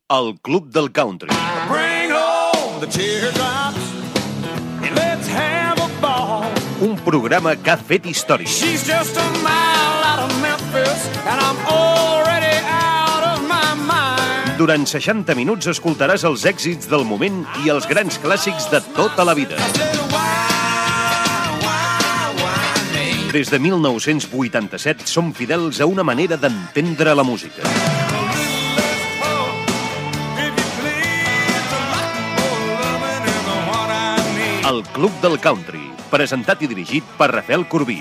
El Club del Country. Bring on the teardrops and let's have a ball. Un programa que ha fet història. She's just a mile out of Memphis and I'm already out of my mind. Durant 60 minuts escoltaràs els èxits del moment i els grans clàssics de tota la vida. Des de 1987 som fidels a una manera d'entendre la música. El Club del Country, presentat i dirigit per Rafael Corbí.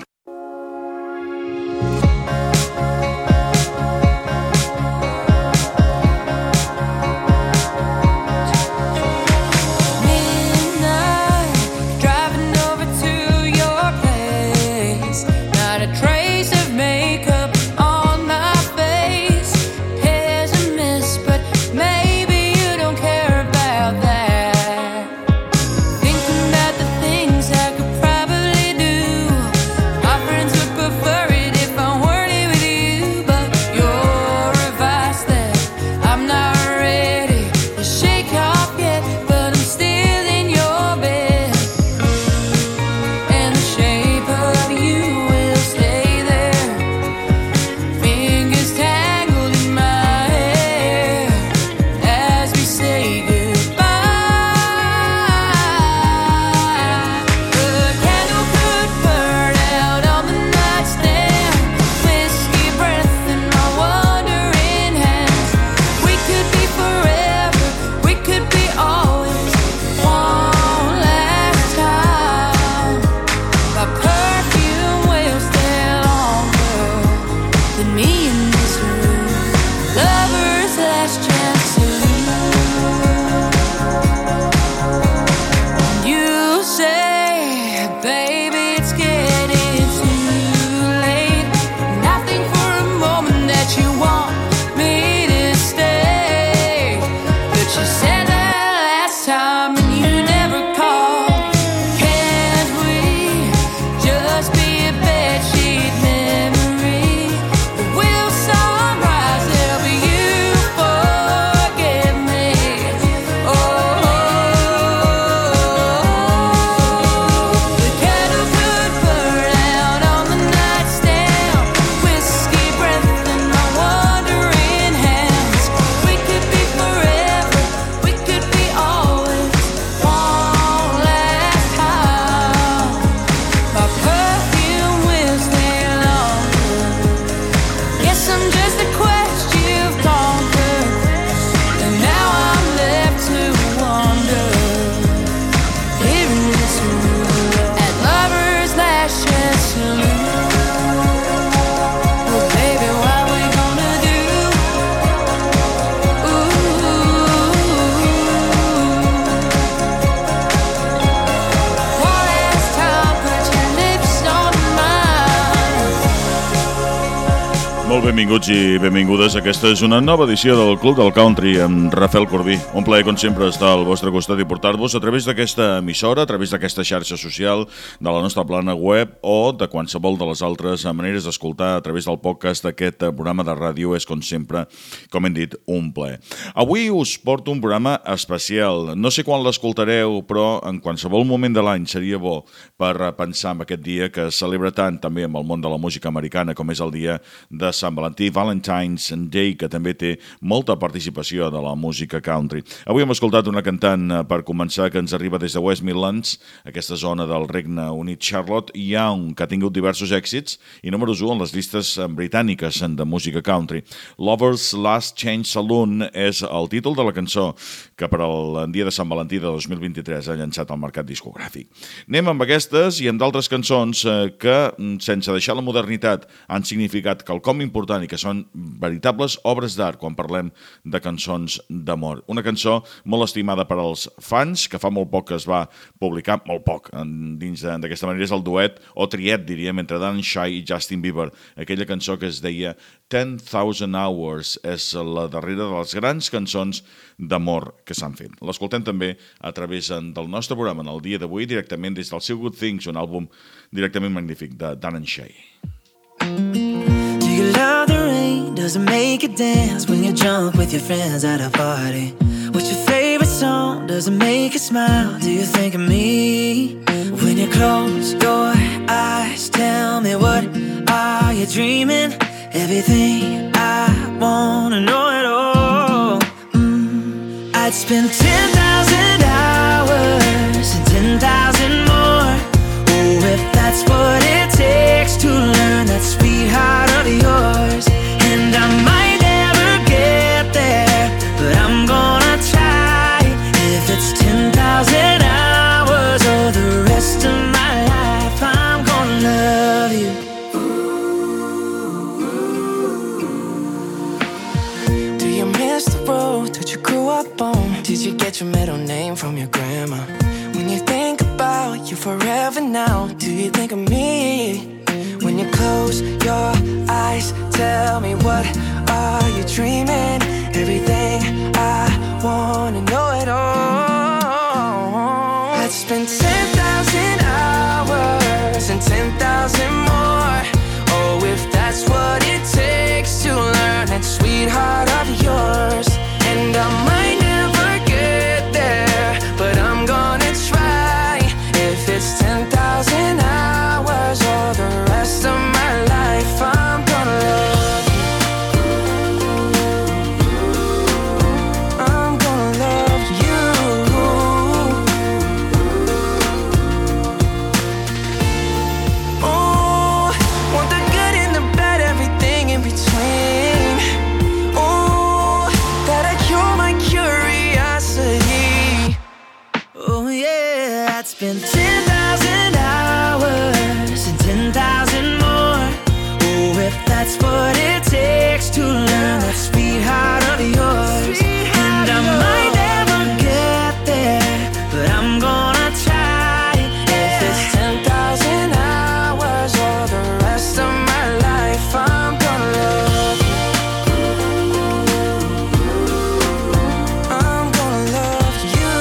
Benvinguts i benvingudes. Aquesta és una nova edició del Club del Country amb Rafael Corbí. Un plaer, com sempre, estar al vostre costat i portar-vos a través d'aquesta emissora, a través d'aquesta xarxa social, de la nostra plana web o de qualsevol de les altres maneres d'escoltar a través del podcast d'aquest programa de ràdio. És, com sempre, com hem dit, un plaer. Avui us porto un programa especial. No sé quan l'escoltareu, però en qualsevol moment de l'any seria bo per pensar en aquest dia que es celebra tant també amb el món de la música americana com és el dia de Sant Valentí, Valentine's Day, que també té molta participació de la música country. Avui hem escoltat una cantant, per començar, que ens arriba des de West Midlands, aquesta zona del Regne Unit, Charlotte Young, que ha tingut diversos èxits i números 1 en les llistes britàniques de música country. Lover's Last Change Saloon és el títol de la cançó que per al dia de Sant Valentí de 2023 ha llançat al mercat discogràfic. Anem amb aquestes i amb d'altres cançons que, sense deixar la modernitat, han significat quelcom important i que són veritables obres d'art quan parlem de cançons d'amor. Una cançó molt estimada per als fans, que fa molt poc que es va publicar, molt poc, dins d'aquesta manera, és el duet, o triet, diríem, entre Dan Shy i Justin Bieber. Aquella cançó que es deia 10,000 Hours és la darrera de les grans cançons d'amor que s'han fet. L'escoltem també a través del nostre programa en el dia d'avui, directament des del seu Good Things, un àlbum directament magnífic de Dan Shy. Do you love the rain? does it make you dance when you're drunk with your friends at a party? What's your favorite song? Does it make you smile? Do you think of me? When you close your eyes, tell me what are you dreaming? Everything I wanna know it all. I'd spend 10,000 hours and 10,000 more. Oh, if that's what it takes to learn that sweetheart of yours. And I might never get there, but I'm gonna try. If it's 10,000 hours or the rest of my life, I'm gonna love you. Do you miss the road that you grew up on? Did you get your middle name from your grandma? When you think about you forever now, do you think of me? When you close your eyes, tell me what are you dreaming? Everything I wanna know it all. I'd spend 10,000 hours and 10,000 more. Oh, if that's what it takes to learn that sweetheart of yours. And I might never get there, but I'm gonna try. If it's 10,000 hours or the rest of my life, I'm gonna love you. I'm gonna love you. Oh, want the good and the bad, everything in between. Oh, that'll cure my curiosity. Oh yeah, I'd spend 10,000 hours and 10,000 more. Oh, if that's what it takes to learn that sweetheart of yours. And I might never get there, but I'm gonna try. If it's 10,000 hours or the rest of my life, I'm gonna love you. I'm gonna love you.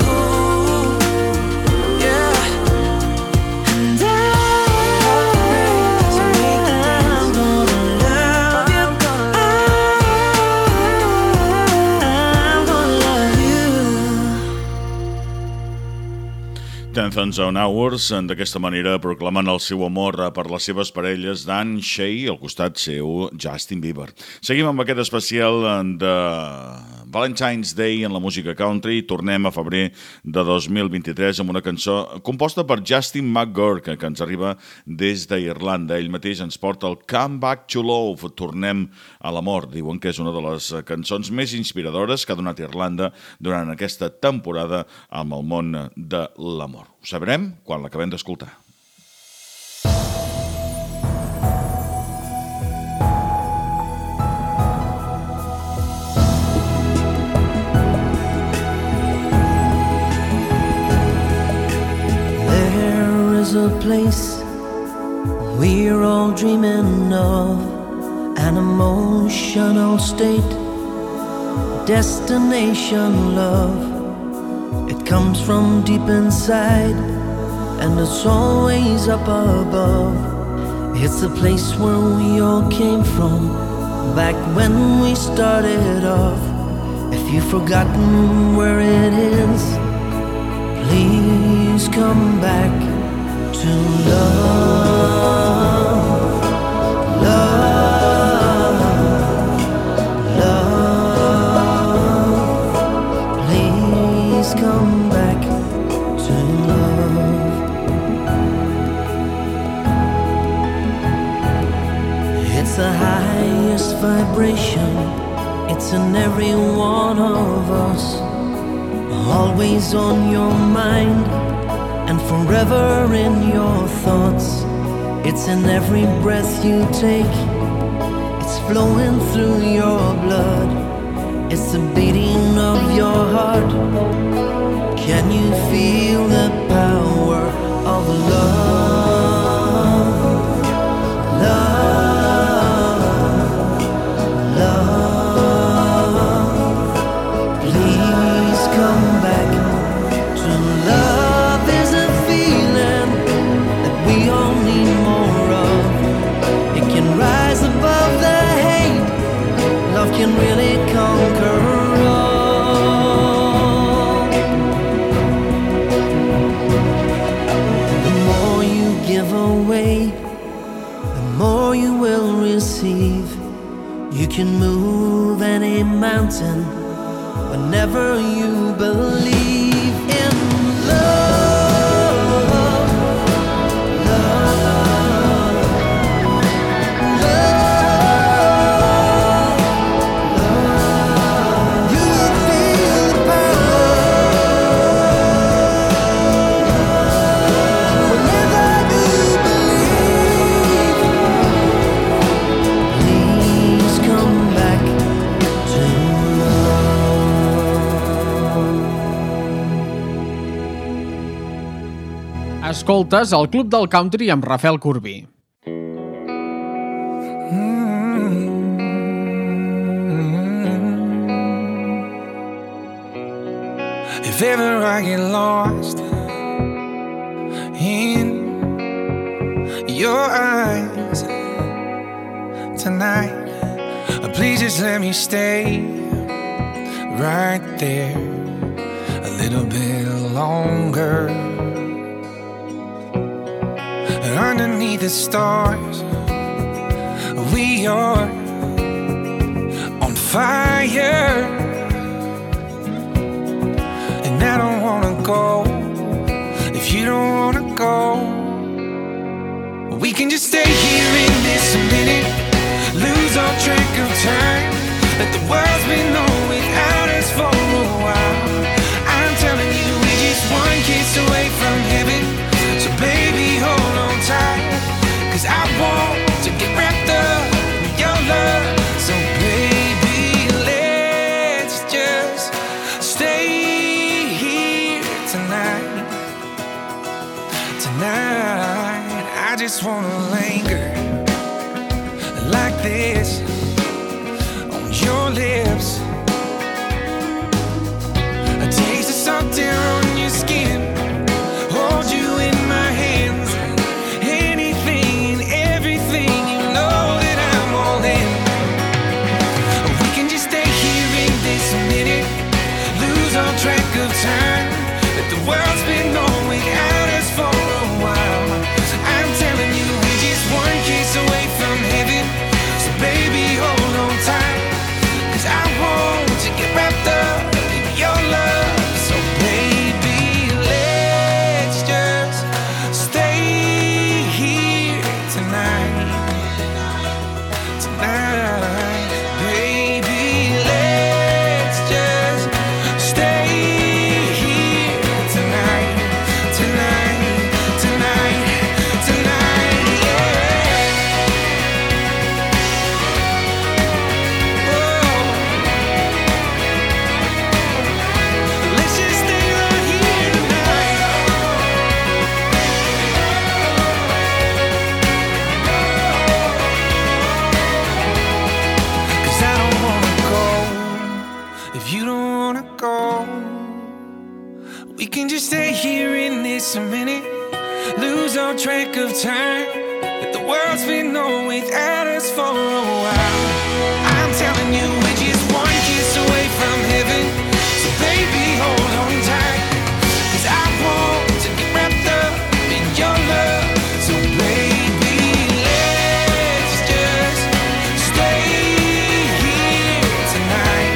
Yeah. And I'm gonna love you. I'm gonna love you. 10,000 Hours, d'aquesta manera proclamant el seu amor per les seves parelles Dan Shay i al costat seu Justin Bieber. Seguim amb aquest especial de Valentine's Day en la música country. Tornem a febrer de 2023 amb una cançó composta per Justin McGurk, que ens arriba des d'Irlanda. Ell mateix ens porta el Come Back to Love, Tornem a l'amor. Diuen que és una de les cançons més inspiradores que ha donat Irlanda durant aquesta temporada amb el món de l'amor. Ho sabrem quan l'acabem d'escoltar. There is a place we're all dreaming of, an emotional state, destination love. It comes from deep inside, and it's always up above. It's the place where we all came from, back when we started off. If you've forgotten where it is, please come back to love, love, love. Please come back to love. It's the highest vibration, it's in every one of us, always on your mind and forever in your thoughts. It's in every breath you take, it's flowing through your blood, it's the beating of your heart. Can you feel the power of love? Love, love. Please come back to love. Is a feeling that we all need more of. It can rise above the hate again. Whenever you believe in love, love, love, love, you will feel the power. Whenever you believe, please come back to Escoltes el Club del Country amb Rafael Corbí. If ever I get lost in your eyes tonight, please just let me stay right there a little bit longer. And underneath the stars, we are on fire. And I don't wanna go if you don't wanna go. We can just stay here in this minute, lose all track of time. Let the world spin on without us for a while. I'm telling you, we're just one kiss away from heaven. So baby, hold on tight, 'cause I want to get wrapped up in your love. So baby, let's just stay here tonight. Tonight, I just wanna linger like this on your lips. I taste the salt air on your skin, hold you in my hands. Anything and everything, you know that I'm all in. We can just stay here in this minute, lose all track of time. Let the world spin on without us for a while. I'm telling you, we're just one kiss away from heaven. So baby, hold on tight, 'cause I want to get wrapped up in your love. So baby, let's just stay here tonight. Tonight, baby, let's just stay here tonight. Tonight, tonight, tonight, yeah. Oh, let's just stay right here tonight. 'Cause I don't wanna go if you don't wanna go. We can just stay here in this minute, lose all track of time. Let the world spin on without us for a while. I'm telling you, we're just one kiss away from heaven. So baby, hold on tight, 'cause I want to get wrapped up in your love. So baby, let's just stay here tonight.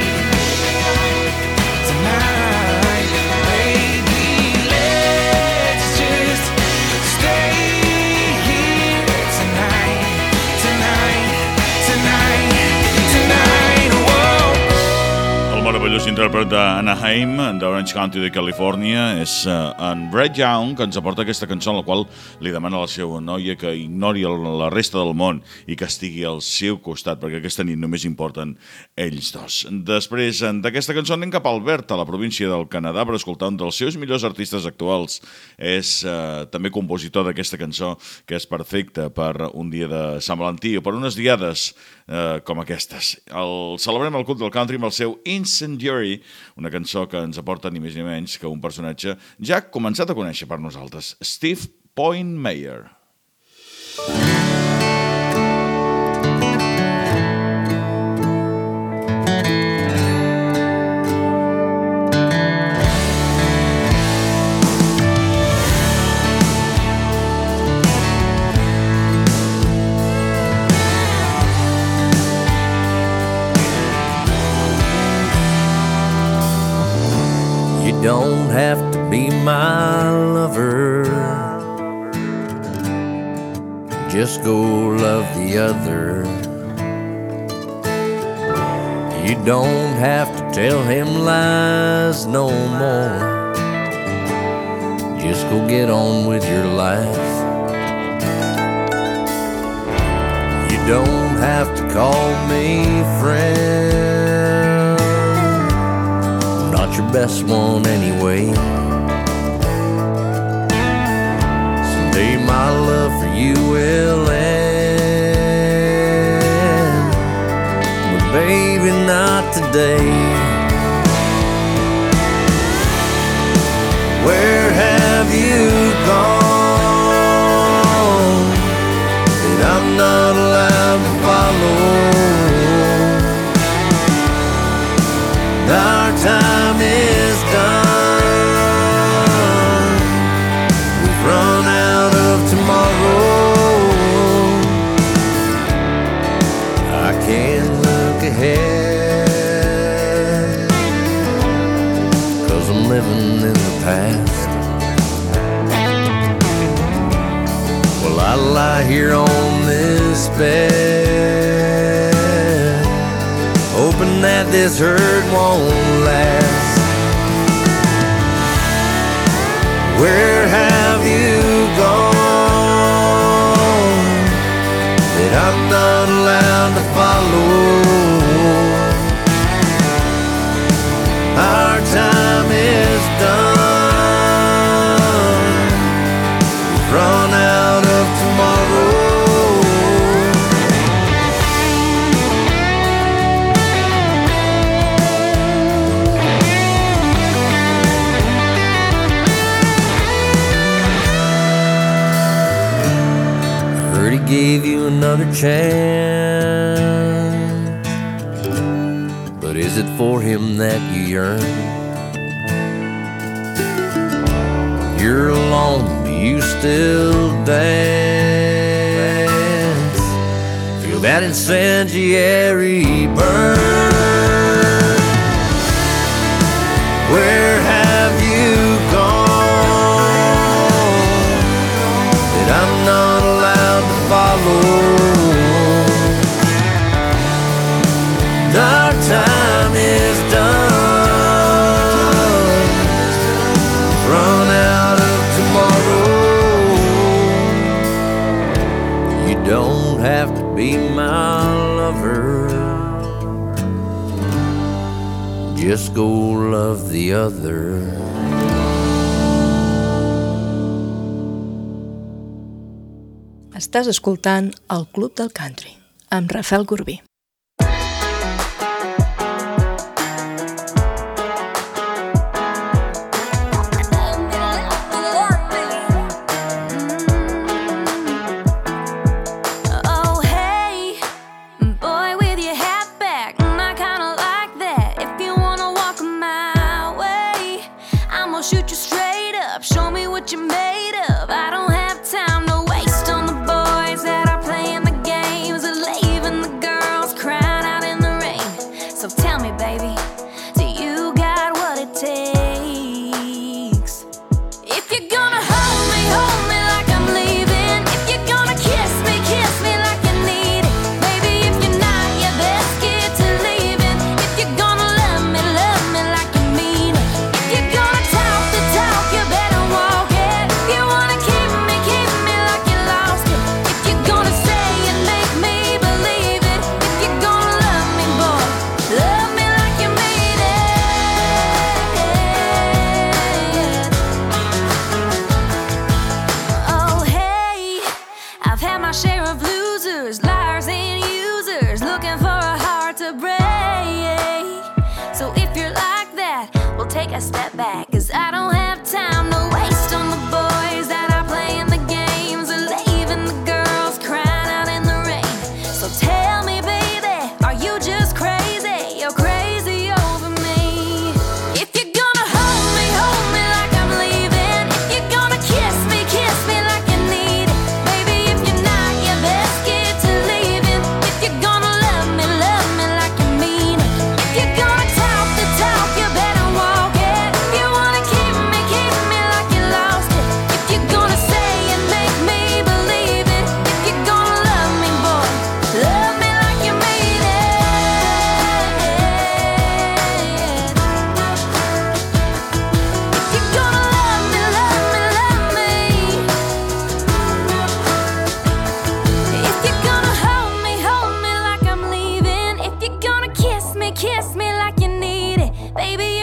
Tonight, baby, let's just stay here tonight. Tonight, tonight, tonight, whoa. El meravellós intèrpret d'Anaheim, d'Orange County de Califòrnia, és en Brett Young, que ens aporta aquesta cançó en la qual li demana a la seva noia que ignori la resta del món i que estigui al seu costat, perquè aquesta nit només importen ells dos. Després d'aquesta cançó anem cap a Alberta, a la província del Canadà, per escoltar un dels seus millors artistes actuals. És també compositor d'aquesta cançó, que és perfecta per un dia de Sant Valentí o per unes diades com aquestes. Celebrem el Club del Country amb el seu Incendiary, una cançó que ens aporta ni més ni menys que un personatge ja començat a conèixer per nosaltres, Steve Point Mayer. You don't have to be my lover. Just go love the other. You don't have to tell him lies no more. Just go get on with your life. You don't have to call me friend. I'm not your best one anyway. Someday my love for you will end, but baby, not today. Where have you gone that I'm not allowed to follow? Our time is done. We've run out of tomorrow. I can't look ahead, 'cause I'm living in the past. Well, I lie here on this bed, hoping that this hurt won't last. Where have you gone that I'm not allowed to follow? Our time is done. We've run out of tomorrow. He gave you another chance, but is it for him that you yearn? You're alone, do you still dance? Feel that incendiary burn? Where have you gone that I'm not allowed to follow? Our time is done. Run out of tomorrow. You don't have to be my lover. Just go love the other. Estàs escoltant el Club del Country amb Rafael Corbí. Shoot you straight up, show me what you're made of. I don't have time to waste on the boys that are playing the games or leaving the girls crying out in the rain. So tell me, baby, do you got what it takes? If you're gonna hold me like I'm leaving. If you're gonna kiss me like you need it. Baby, if you're not, you best get to leaving. If you're gonna love me like you mean it. If you're gonna talk the talk, you better walk it. If you wanna keep me like you lost it. If you're gonna say and make me believe it. If you're gonna love me, boy, love me like you mean it. Oh, hey, I've had my share of losers, liars and users, looking for a heart to break. So if you're like that, we'll take a step back, 'cause I don't have time to waste on the boys that are playing the games or leaving the girls crying out in the rain. So tell me, baby, are you just crazy? You're crazy over me. If you're gonna hold me like I'm leaving. If you're gonna kiss me like you need it. Baby, if you're not, you best get to leaving. If you're gonna love me like you mean it. If you're gonna talk the talk, you better walk it. If you wanna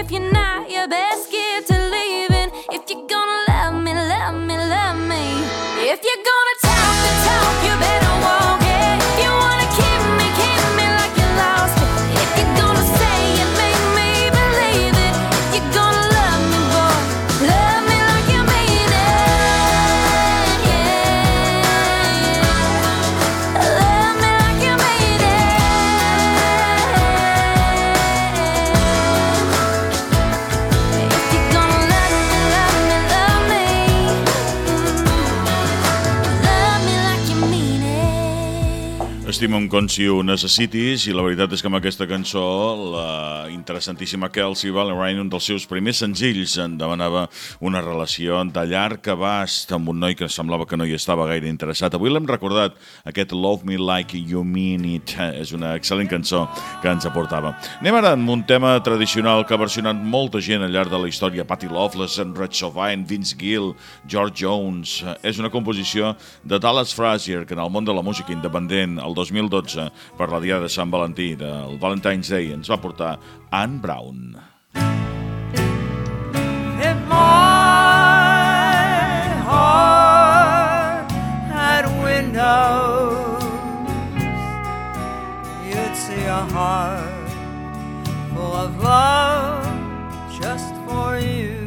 If you're not, you best get to leaving. If you're gonna love me, love me, love me. If you're gonna talk the talk, you better walk it. If you wanna keep me like you lost me. If you're gonna say it, make me believe it. If you're gonna love me, boy, love me like you mean it. Yeah. Love me like you mean it. If you're gonna love me, love me, love me. Love me like you mean it. Estima'm com si ho necessitis, i la veritat és que amb aquesta cançó la interessantíssima Kelsey Ballerini, un dels seus primers senzills, en demanava una relació de llarg abast amb un noi que semblava que no hi estava gaire interessat. Avui l'hem recordat, aquest Love Me Like You Mean It, és una excel·lent cançó que ens aportava. Anem ara amb un tema tradicional que ha versionat molta gent al llarg de la història, Patti Loveless, en Red Sovine, Vince Gill, George Jones. És una composició de Dallas Frazier, que en el món de la música independent, el 2012, per la Diada de Sant Valentí, del Valentine's Day, ens va portar Anne Brown. If my heart had windows, you'd see a heart full of love just for you.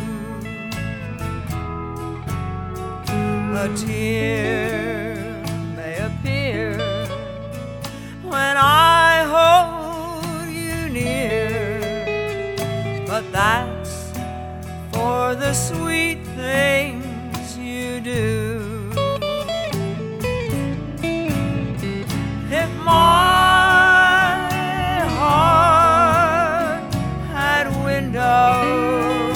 A tear may appear when I hold you near, but that's for the sweet things you do. If my heart had windows,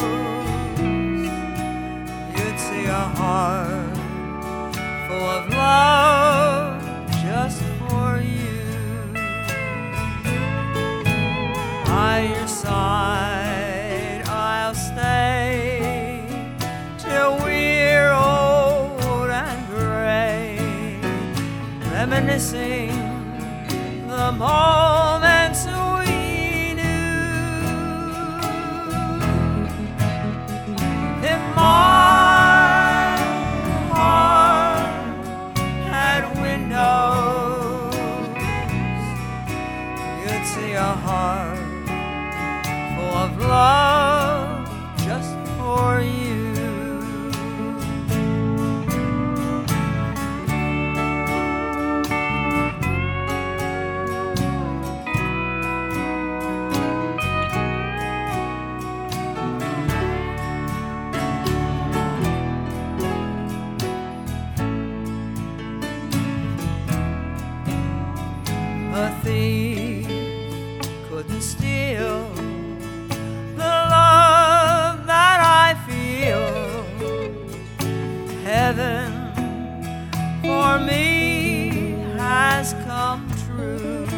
you'd see a heart full of love just for you. By your side I'll stay till we're old and gray, reminiscing the moments we knew. If my heart had windows, you'd see a heart full of love just for you. A thief couldn't steal the love that I feel. Heaven for me has come true.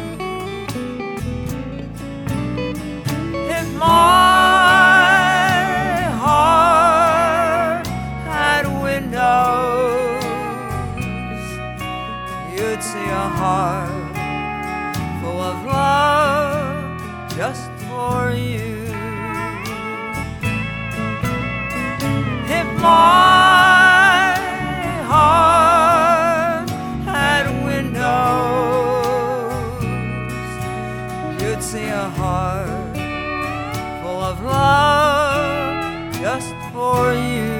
If my heart had windows, you'd see a heart full of love just for you. If my heart had windows, you'd see a heart full of love just for you.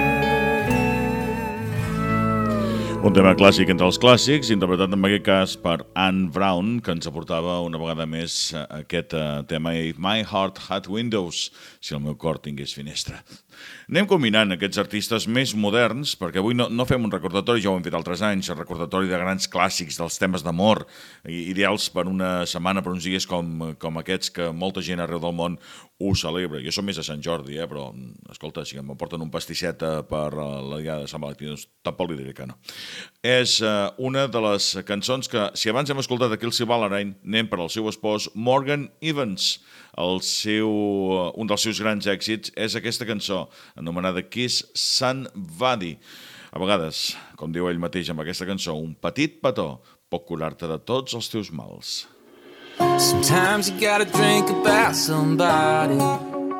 Un tema clàssic entre els clàssics, interpretat en aquest cas per Anne Brown, que ens aportava una vegada més aquest tema If My Heart Had Windows, si el meu cor tingués finestra. Anem combinant aquests artistes més moderns, perquè avui no fem un recordatori, ja ho hem fet altres anys, el recordatori de grans clàssics, dels temes d'amor, ideals per una setmana, per uns dies com aquests que molta gent arreu del món ho celebra. Jo som més a Sant Jordi, però, escolta, si m'aporten un pastisset per la Diada de Sant Valentí, doncs tampoc li diré que no. És una de les cançons que, si abans hem escoltat a Kelsey Ballerini, anem per al seu espòs Morgan Evans. Un dels seus grans èxits és aquesta cançó, anomenada Kiss Somebody. A vegades, com diu ell mateix amb aquesta cançó, un petit petó pot curar-te de tots els teus mals. Sometimes you gotta drink about somebody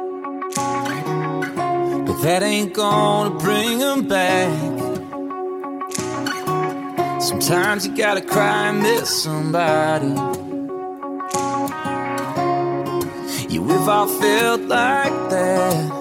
that ain't gonna bring them back. Sometimes you gotta cry and miss somebody. Yeah, we've all felt like that.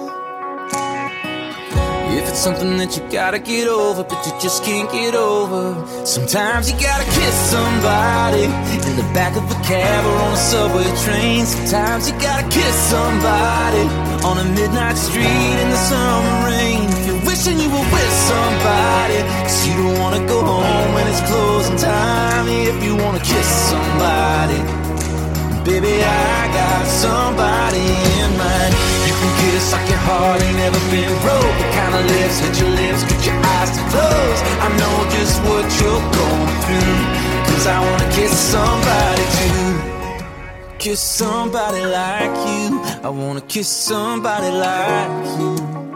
If it's something that you gotta get over, but you just can't get over, sometimes you gotta kiss somebody in the back of a cab or on a subway train. Sometimes you gotta kiss somebody on a midnight street in the summer rain. If you're wishing you were with somebody, 'cause you don't wanna go home when it's closing time. If you wanna kiss somebody, baby, I got somebody in mind. You can kiss like your heart ain't never been broke. The kind of lips, hit your lips, get your eyes to close. I know just what you're going through, 'cause I wanna kiss somebody too. Kiss somebody like you. I wanna kiss somebody like you.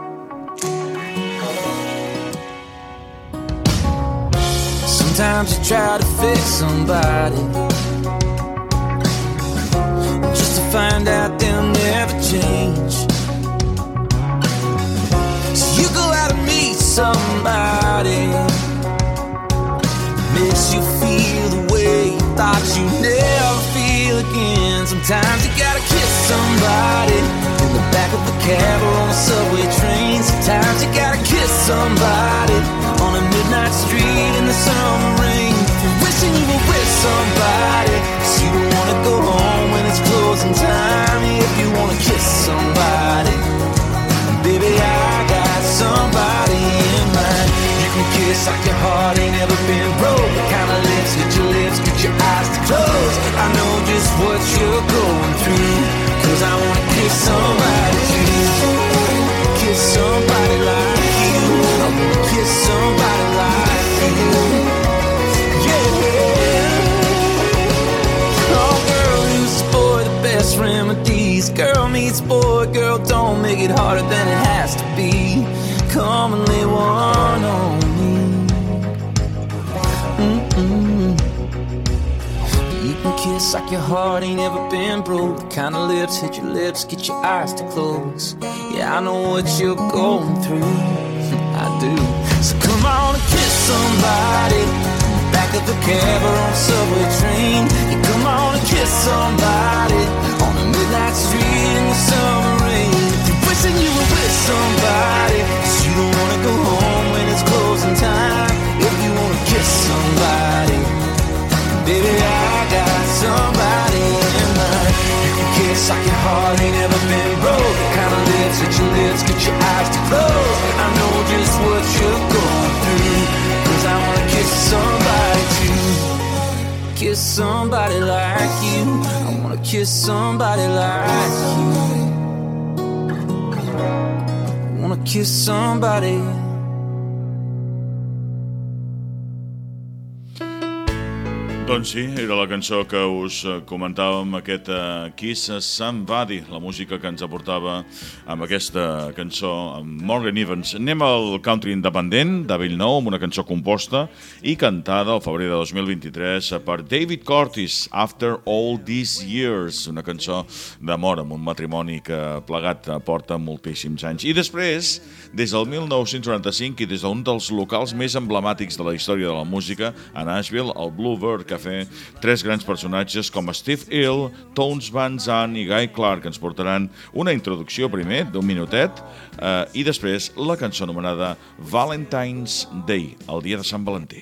Sometimes you try to fix somebody, find out they'll never change. So you go out and meet somebody, makes you feel the way you thought you'd never feel again. Sometimes you gotta kiss somebody in the back of a cab or on a subway train. Sometimes you gotta kiss somebody on a midnight street in the summer rain. If you're wishing you were with somebody, 'cause you don't wanna go home when it's closing time. If you wanna kiss somebody, baby, I got somebody in mind. You can kiss like your heart ain't never been broke. The kind of lips, hit your lips, get your eyes to close. I know just what you're going through, 'cause I wanna kiss somebody too. Kiss somebody like you. I wanna kiss somebody like you. Best remedies. Girl meets boy, girl, don't make it harder than it has to be. Come and lay one on me. You can kiss like your heart ain't ever been broke. The kind of lips, hit your lips, get your eyes to close. Yeah, I know what you're going through. I do. So come on and kiss somebody, back of the cab or on a subway train. You come on and kiss somebody on a midnight street in the summer rain. If you're wishing you were with somebody, 'cause you don't wanna go home when it's closing time. If you wanna kiss somebody, baby, I got somebody in mind. You can kiss like your heart ain't ever been broke. The kind of lips, hit your lips, get your eyes to close. I know just what you're going through, 'cause I wanna kiss somebody too. Kiss somebody like you. I wanna kiss somebody like you. I wanna kiss somebody. Doncs sí, era la cançó que us comentàvem, aquest Kiss Somebody, la música que ens aportava amb aquesta cançó, amb Morgan Evans. Anem al country independent de Bellnou, amb una cançó composta i cantada al febrer de 2023 per David Curtis, After All These Years, una cançó d'amor amb un matrimoni que plegat porta moltíssims anys. I després, des del 1995 i des d'un dels locals més emblemàtics de la història de la música, a Nashville, el Bluebird Café, tres grans personatges com Steve Earle, Townes Van Zandt i Guy Clark que ens portaran una introducció primer d'un minutet i després la cançó anomenada Valentine's Day, el dia de Sant Valentí.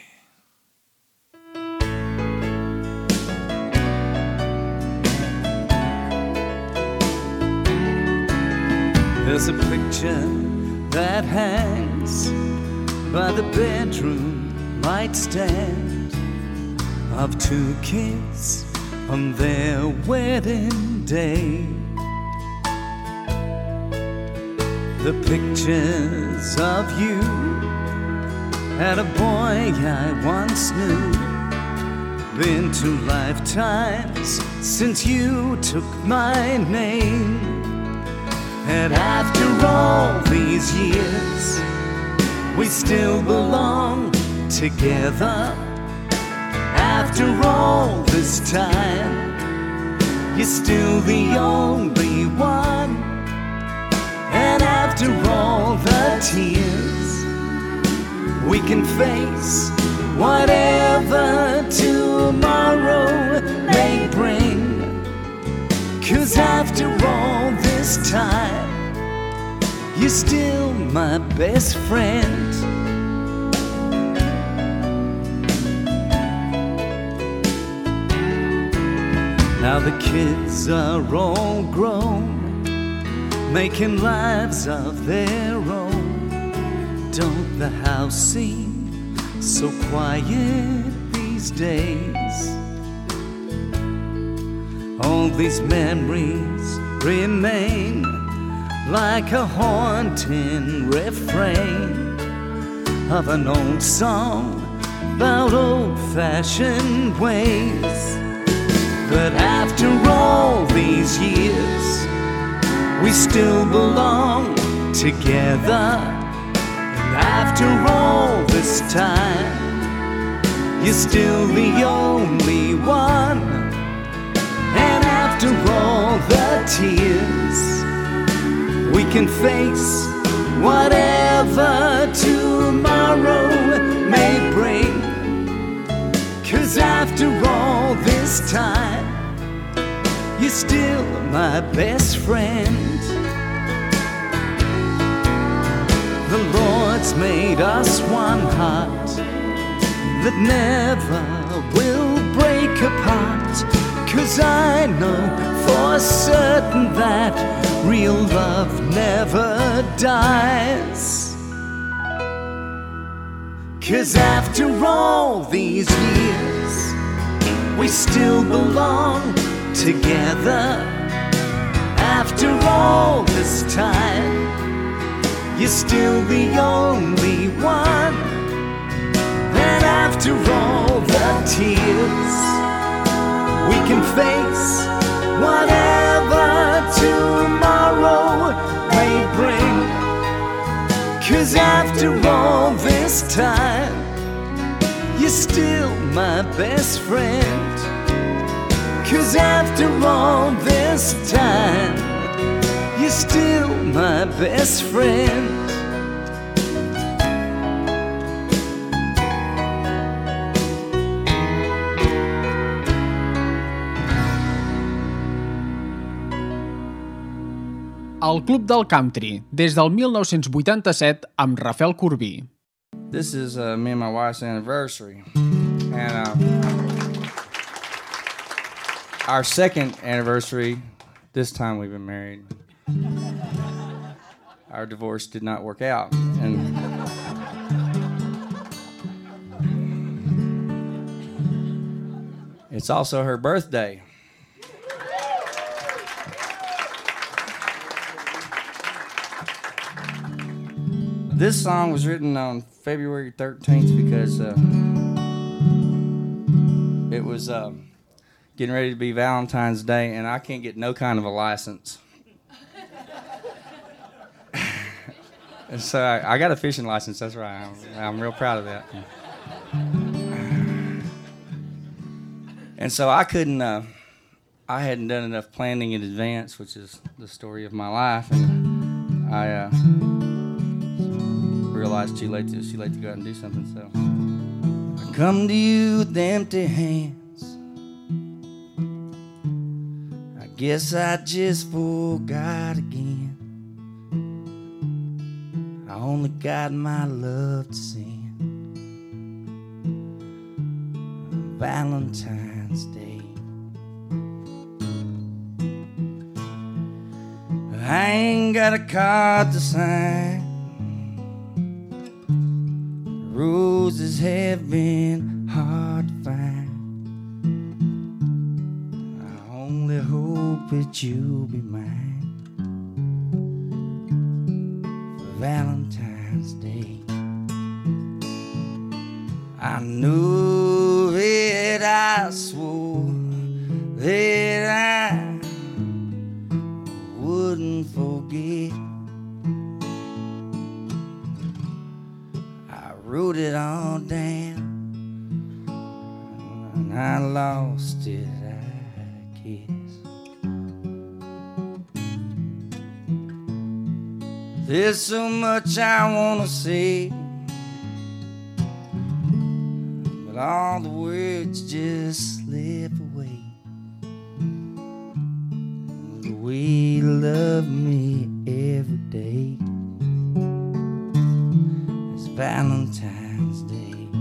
There's a picture that hangs by the bedroom nightstand of two kids on their wedding day. The pictures of you and a boy I once knew. Been 2 lifetimes since you took my name. And after all these years, we still belong together. After all this time, you're still the only one. And after all that tears. We can face whatever tomorrow may bring. 'Cause after all this time, you're still my best friend. Now the kids are all grown, making lives of their own. Don't the house seem so quiet these days? All these memories remain like a haunting refrain of an old song about old-fashioned ways. But after all these years, we still belong together. And after all this time, you're still the only one. And after all the tears, we can face whatever tomorrow may bring. 'Cause after all this time, you're still my best friend. The Lord's made us one heart that never will break apart. 'Cause I know for certain that real love never dies. 'Cause after all these years, we still belong together. After all this time, you're still the only one. And after all the tears, we can face whatever tomorrow may bring. 'Cause after all this time, you're still my best friend. 'Cause after all this time, you're still my best friend. El Club del Country, des del 1987, amb Rafael Corbí. This is me and my wife's anniversary. And our second anniversary, this time we've been married. Our divorce did not work out. And it's also her birthday. This song was written on February 13th because it was getting ready to be Valentine's Day, and I can't get no kind of a license. And so I got a fishing license, that's right. I'm real proud of that. And so I couldn't, I hadn't done enough planning in advance, which is the story of my life, and I realized too late to go out and do something, so I come to you with empty hands. I guess I just forgot again. I only got my love to send on Valentine's Day. I ain't got a card to sign. Roses have been hard to find. I only hope that you'll be mine for Valentine's Day. I knew that I swore that I wouldn't forget. Wrote it all down, and I lost it, I guess. There's so much I wanna say, but all the words just slip away. The way you love me every day is Valentine's Day.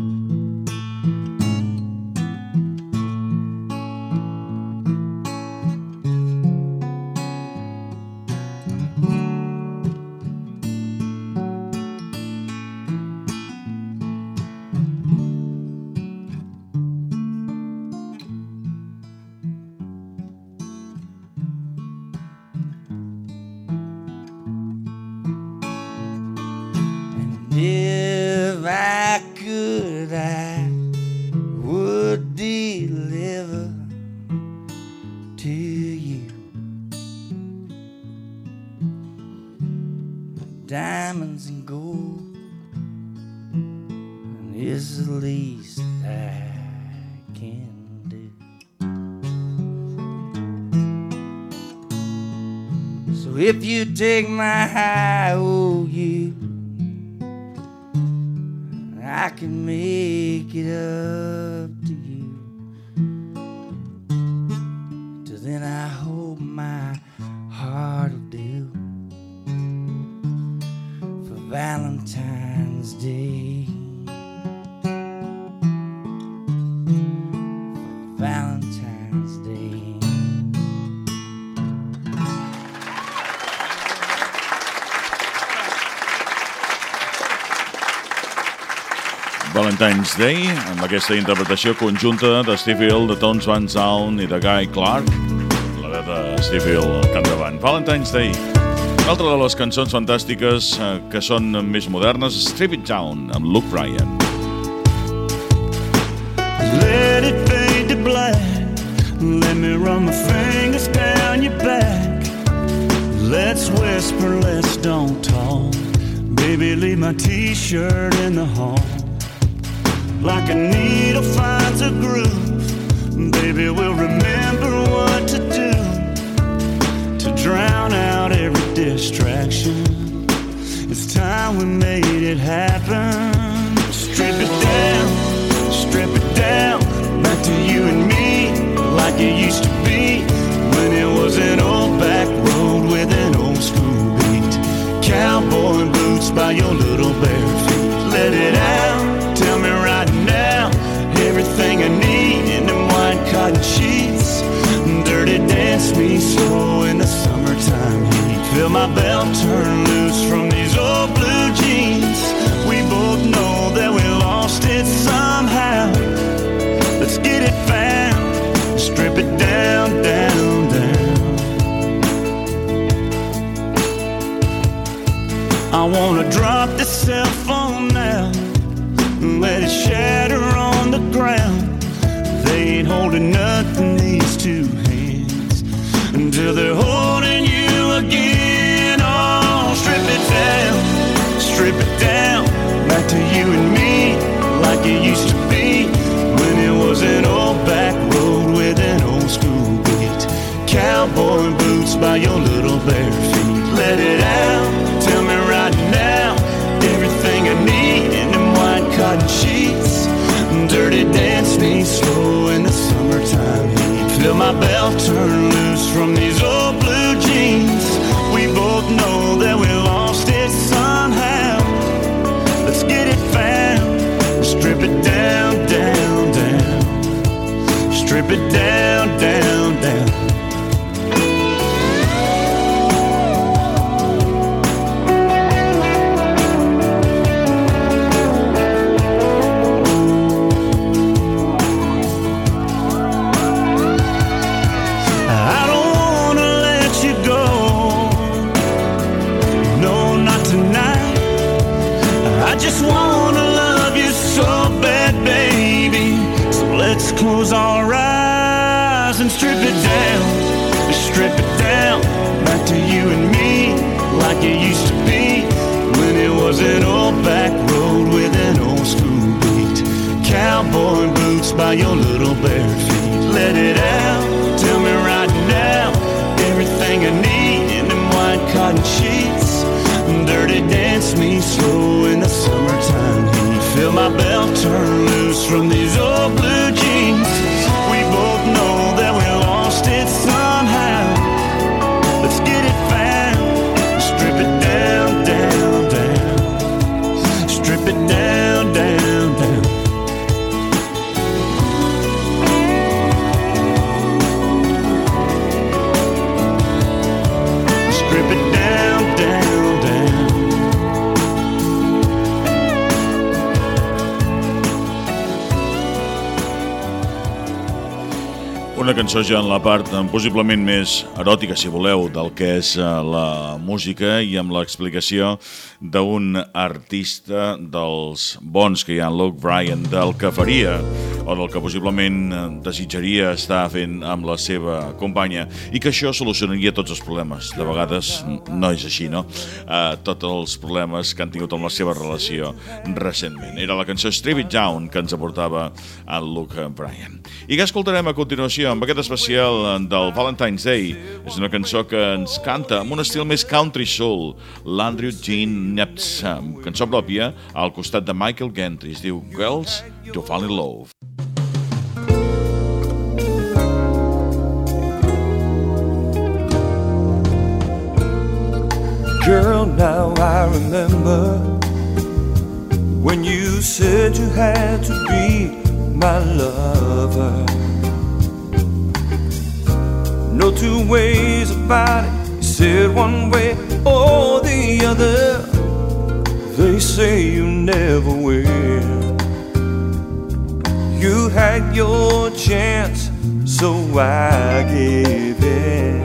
If I could, I would deliver to you diamonds and gold, and it's the least I can do. So if you take my IOU, I can make it up to you. Till then I hope my heart will do for Valentine's Day. For Valentine's Day. Valentine's Day, amb aquesta interpretació conjunta de Steve Hill, de Tones Van Zandt i de Guy Clark. La veu de Steve Hill al capdavant. Valentine's Day. Una altra de les cançons fantàstiques que són més modernes, Strip It Down, amb Luke Bryan. Let it fade to black. Let me run my fingers down your back. Let's whisper, let's don't talk. Baby, leave my t-shirt in the hall. Like a needle finds a groove, baby, we'll remember what to do to drown out every distraction. It's time we made it happen. Strip it down, back to you and me, like it used to be when it was an old back road with an old school beat. Cowboy boots by your little bare feet. Let it out. Tell me right now, everything I need in them white cotton sheets. Dirty dance me slow in the summertime heat. Feel my belt turn loose from these old blue jeans. We both know that we lost it somehow. Let's get it found, strip it down, down, down. I wanna drop this cell phone now, let it shatter on the ground. They ain't holding nothing, these two hands, until they're holding you again. Oh, strip it down, back to you and me, like it used to be when it was an old back road with an old school beat. Cowboy boots by your little bare feet. Let it out, tell me right now, everything I need in them white cotton sheets. Dirty dance me slow in the summertime heat. Feel my belt turn loose from these old blue jeans. We both know that we lost it somehow. Let's get it found, strip it down, down, down. Strip it down, down, down. Close our eyes and strip it down, back to you and me, like it used to be when it was an old back road with an old school beat. Cowboy boots by your little bare feet. Let it out, tell me right now, everything I need in them white cotton sheets. dirty dance me slow in the summertime heat. Feel my belt turn loose from these old blue jeans. We both know that we lost it somehow. Let's get it found. Strip it down, down, down. Strip it down, down, down. Strip it down, down, down. Una cançó ja en la part possiblement més eròtica, si voleu, del que és la música i amb l'explicació d'un artista dels bons que hi ha en Luke Bryan, del que faria o del que possiblement desitjaria estar fent amb la seva companya i que això solucionaria tots els problemes. De vegades no és així, no? Tots els problemes que han tingut amb la seva relació recentment. Era la cançó Strip It Down que ens aportava en Luke Bryan. I què escoltarem a continuació amb aquest especial del Valentine's Day? És una cançó que ens canta amb un estil més country soul, l'Andrew Gene Neptz, cançó pròpia al costat de Michael Gentry. Es diu Girls to Fall in Love. Girl, now I remember when you said you had to be my lover. No two ways about it. You said one way or the other. They say you never will. You had your chance, so I gave in.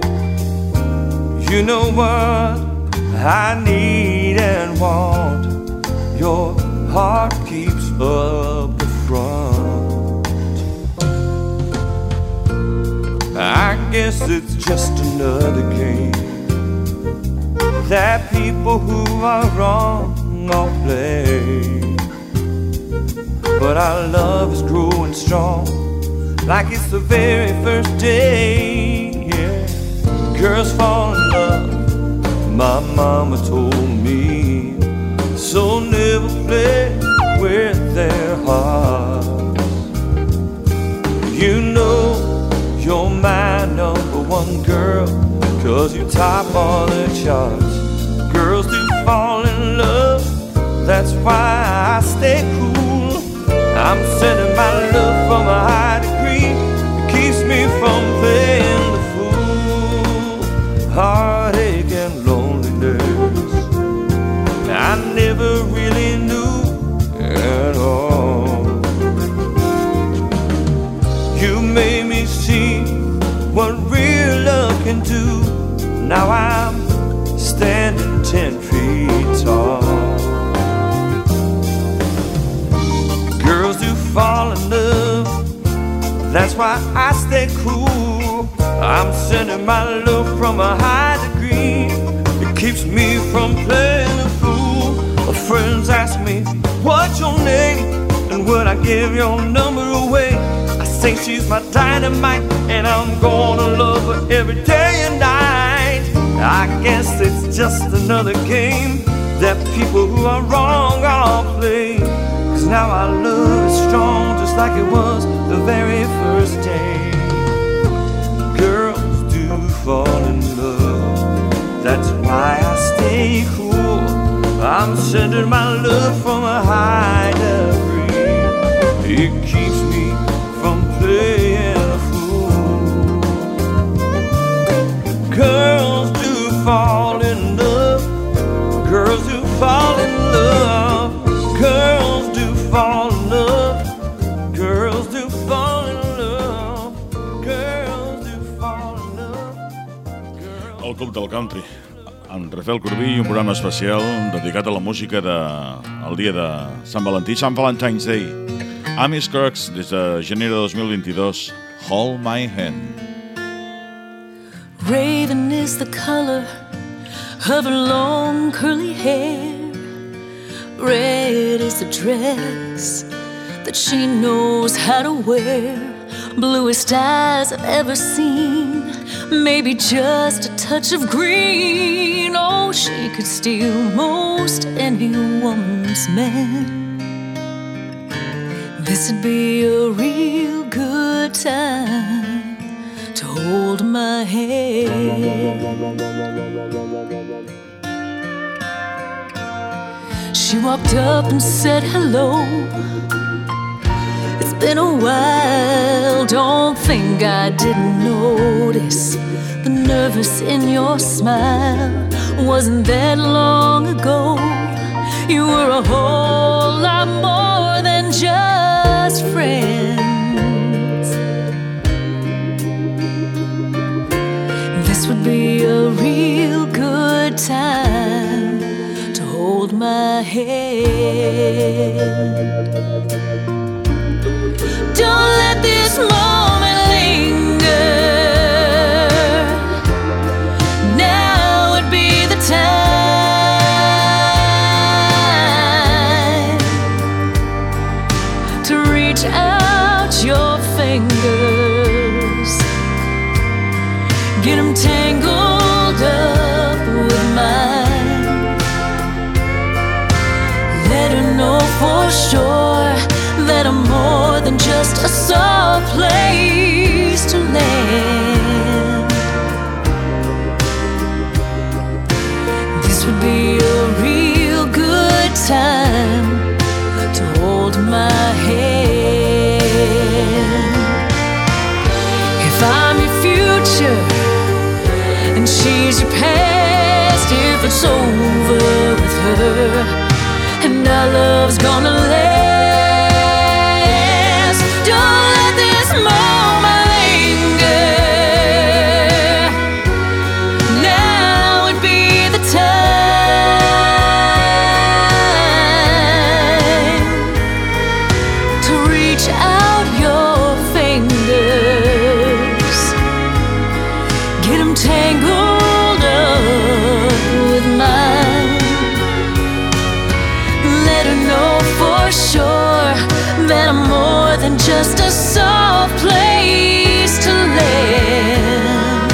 You know what I need and want. Your heart keeps up the front. I guess it's just another game that people who are wrong all play. But our love is growing strong, like it's the very first day. Yeah. Girls fall in love, my mama told me. So never play with their hearts. You know you're my number one girl, 'cause you top all the charts. Girls do fall in love, that's why I stay cool. I'm sending my love from a high degree. It keeps me from playing the fool. Heartache and loneliness I never really knew at all. You made me see what real love can do. Now I'm standing 10 feet tall. Girls do fall in love, that's why I stay cool. I'm sending my love from a high degree. It keeps me from playing the fool. My friends ask me, what's your name? And would I give your number away? I say she's my dynamite, and I'm gonna love her every day and night. I guess it's just another game that people who are wrong all play. 'Cause now our love is strong, just like it was the very first day. Girls do fall in love, that's why I stay cool. I'm sending my love from a high degree. It keeps me from playing a fool. Girls do fall in love. Girls do fall in love. Girls do fall in love. Girls do fall in love. Girls do fall in love. El Club del Country, amb Rafael Corbí, i un programa especial dedicat a la música el dia de Sant Valentí, Sant Valentine's Day. Amy Scruggs, des de gener de 2022, Hold My Hand. Raven is the color of her long curly hair. Red is the dress that she knows how to wear. Bluest eyes I've ever seen. maybe just a touch of green. Oh, she could steal most any woman's man. This'd be a real good time to hold my hand. She walked up and said hello. It's been a while, don't think I didn't notice the nervous in your smile. Wasn't that long ago? You were a whole lot more than just friends. This would be a real good time to hold my hand. Don't let this moment linger. Now would be the time to reach out your fingers, get them tangled up with mine. Let her know for sure that I'm more than just a soft place to land. This would be a real good time to hold my hand. If I'm your future and she's your past, if it's over with her and our love's gonna last, don't let this moment linger. Now would be the time to reach out your fingers, get them tangled up with mine. Let her know for sure that I'm more than just a soft place to land.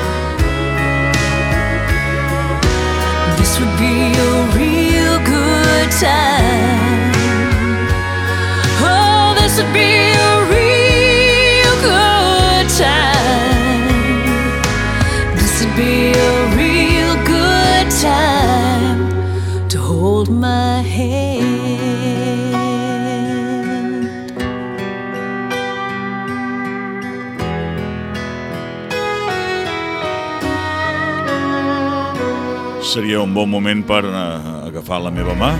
This would be a real good time. Oh, this would be a real good time. This would be a real good time to hold my hand. Seria un bon moment per agafar la meva mà.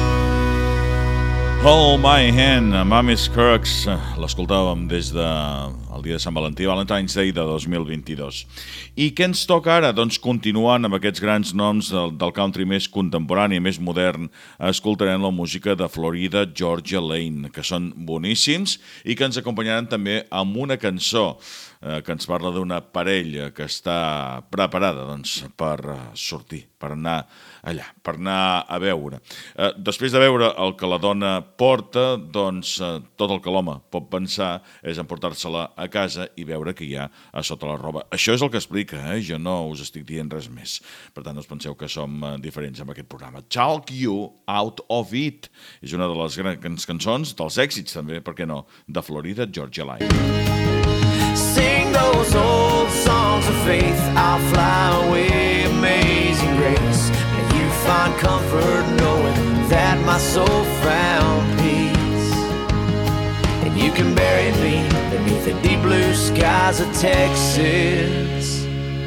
Hold My Hand, Mamis Crooks. L'escoltàvem des del dia de Sant Valentí, Valentine's Day de 2022. I què ens toca ara? Doncs continuant amb aquests grans noms del country més contemporani, més modern, escoltarem la música de Florida Georgia Lane, que són boníssims i que ens acompanyaran també amb una cançó que ens parla d'una parella que està preparada per sortir, per anar allà, per anar a veure. Després de veure el que la dona porta, doncs tot el que l'home pot pensar és emportar-se-la a casa i veure què hi ha a sota la roba. Això és el que explica, jo no us estic dient res més. Per tant, no us penseu que som diferents amb aquest programa. Talk You Out of It és una de les grans cançons, dels èxits també, per què no, de Florida Georgia Line. Sing those old songs of faith, I'll fly away, amazing grace. May you find comfort knowing that my soul found peace. And you can bury me beneath the deep blue skies of Texas.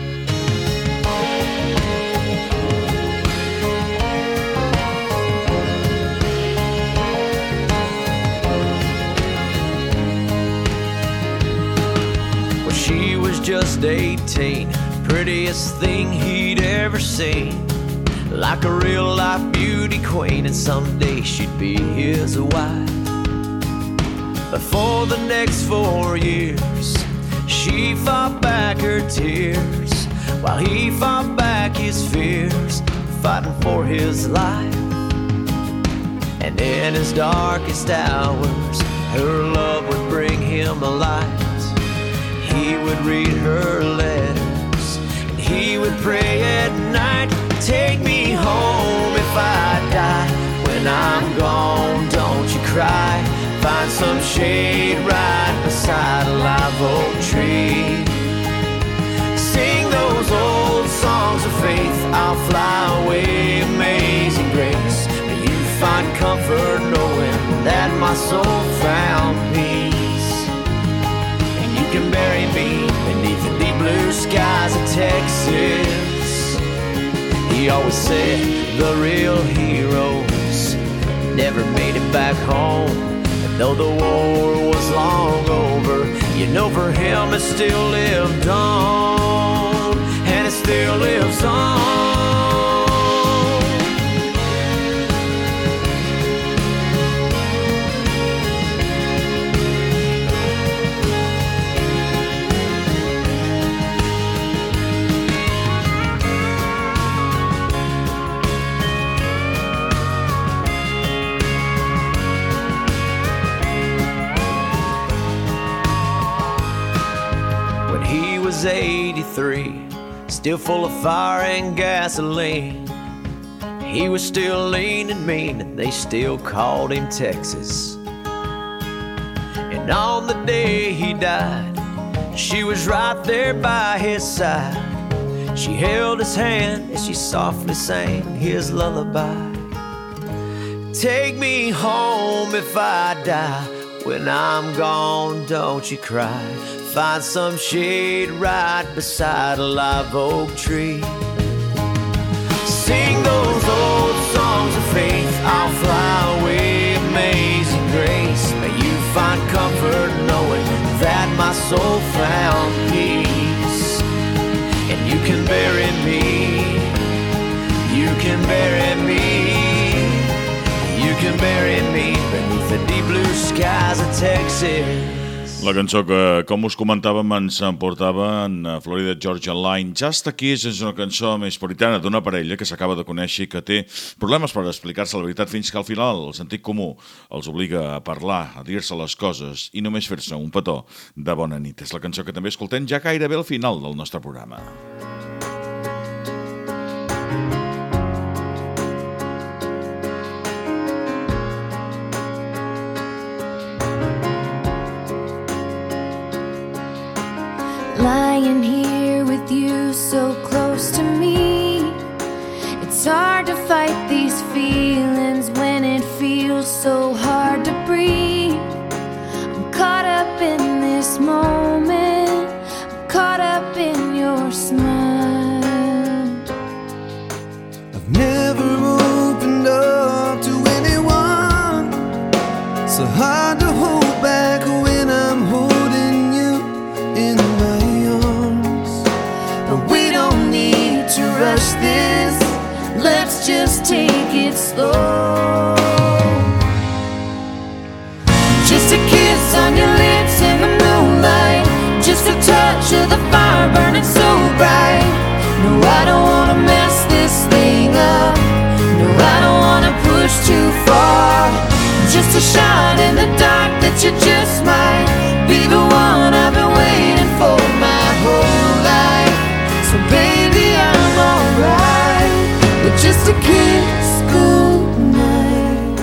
She was just 18, prettiest thing he'd ever seen. Like a real-life beauty queen, and someday she'd be his wife. But for the next 4 years, she fought back her tears, while he fought back his fears, fighting for his life. And in his darkest hours, her love would bring him a light. He would read her letter he would pray at night, take me home if I die. When I'm gone, don't you cry. Find some shade right beside a live oak tree. Sing those old songs of faith, I'll fly away, amazing grace. May you find comfort knowing that my soul found peace. And you can bury me beneath the deep blue skies of Texas. He always said the real heroes never made it back home. And though the war was long over, you know for him it still lived on. And it still lives on. When he was 83, still full of fire and gasoline, he was still lean and mean, and they still called him Texas. And on the day he died, she was right there by his side. She held his hand as she softly sang his lullaby. Take me home if I die. When I'm gone, don't you cry. Find some shade right beside a live oak tree. Sing those old songs of faith, I'll fly away, amazing grace. May you find comfort knowing that my soul found peace. And you can bury me, you can bury me, you can bury me beneath the deep blue skies of Texas. La cançó que, com us comentàvem, ens emportava en Florida Georgia Line. Just a Kiss és una cançó més puritana d'una parella que s'acaba de conèixer i que té problemes per explicar-se la veritat fins que al final el sentit comú els obliga a parlar, a dir-se les coses i només fer-se un petó de bona nit. És la cançó que també escoltem ja gairebé al final del nostre programa. Lying here with you so close to me, it's hard to fight these feelings when it feels so hard to breathe. I'm caught up in this moment, I'm caught up in your smile. I've never opened up to anyone, so hard to hold back when I'm holding you in my arms. But we don't need to rush this, let's just take it slow. Just a kiss on your lips in the moonlight, just a touch of the fire burning so bright. No, I don't wanna mess this thing up, no, I don't wanna push too far. Just a shine in the dark that you just might be the one I've been waiting for my whole life. So baby, I'm alright with just a kiss goodnight.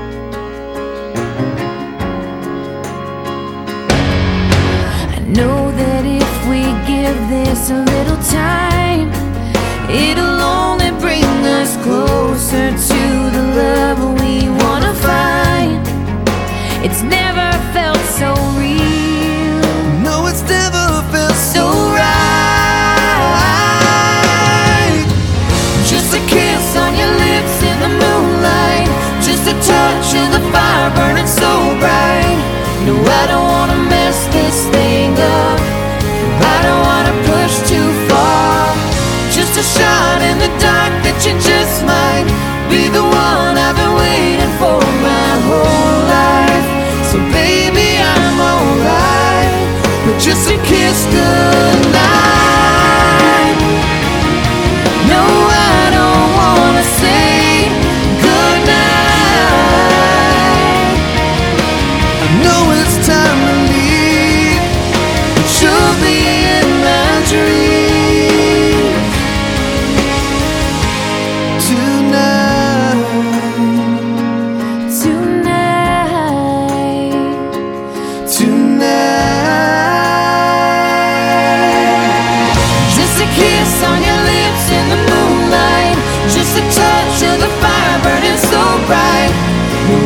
I know that if we give this a little time, it'll only bring us closer to the love we wanna find. It's never felt so real, no, it's never felt so right. Just a kiss on your lips in the moonlight, just a touch of the fire burning so bright. No, I don't wanna mess this thing up, I don't wanna push too far. Just a shot in the dark that you just might be the one I've been waiting for my whole life. So baby, I'm alright with just a kiss goodnight. No, I don't wanna say goodnight. I know it's time to leave, but you'll be in my dreams.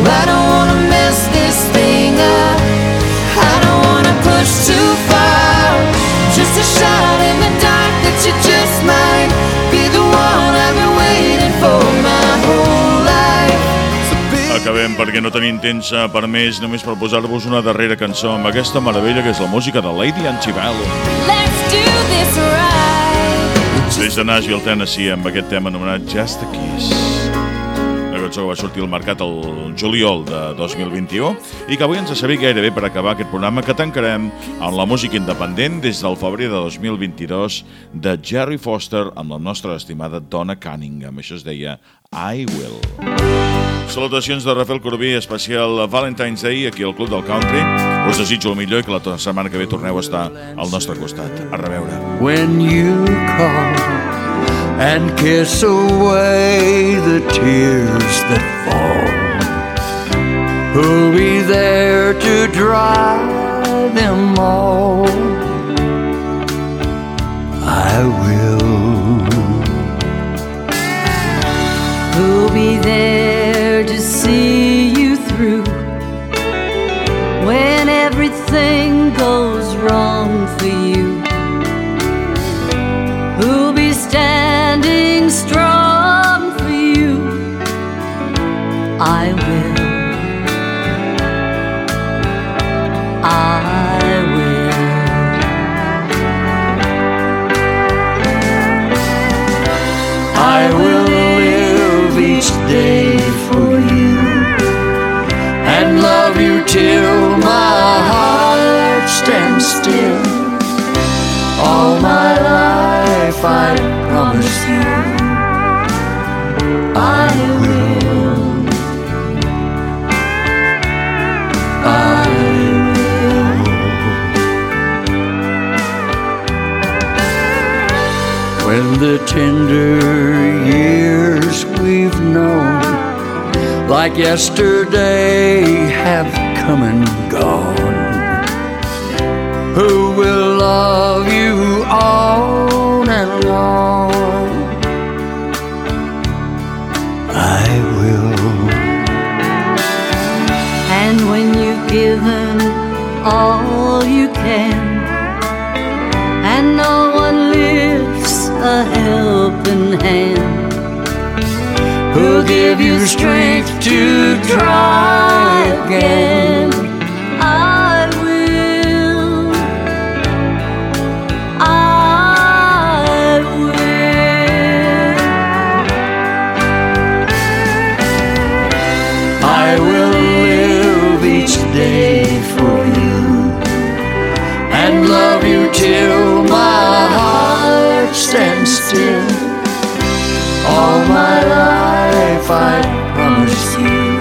I don't wanna mess this thing up. I don't wanna push too far. Just a shot in the dark that you just might be the one I've been waiting for my whole life. Acabem perquè no tenim temps per més, només per posar-vos una darrera cançó amb aquesta meravella que és la música de Lady Antebellum. Let's do this right. Des de Nashville, Tennessee, amb aquest tema anomenat Just a Kiss. Una cançó que va sortir al mercat el juliol de 2021 i que avui ens ha servit gairebé per acabar aquest programa que tancarem amb la música independent des del febrer de 2022 de Jerry Foster amb la nostra estimada Donna Cunningham. Això es deia I Will. Salutacions de Rafael Corbí, especial Valentine's Day aquí al Club del Country. Us desitjo el millor i que la setmana que ve torneu a estar al nostre costat. A reveure. When you call and kiss away the tears that fall, who'll be there to dry them all? I will. Who'll be there to see you through when everything goes wrong for you? Who'll be standing strong for you? I will. I will. I will live each day for you and love you till my heart stands still. All my life I promise you I will. I will. When the tender years we've known like yesterday have come and gone, who will love you on and on? I will. And when you've given all you can and no one lifts a helping hand, who'll give you strength to try again? I will. I will. I will live each day for you and love you till my heart stands still. All my life I promise you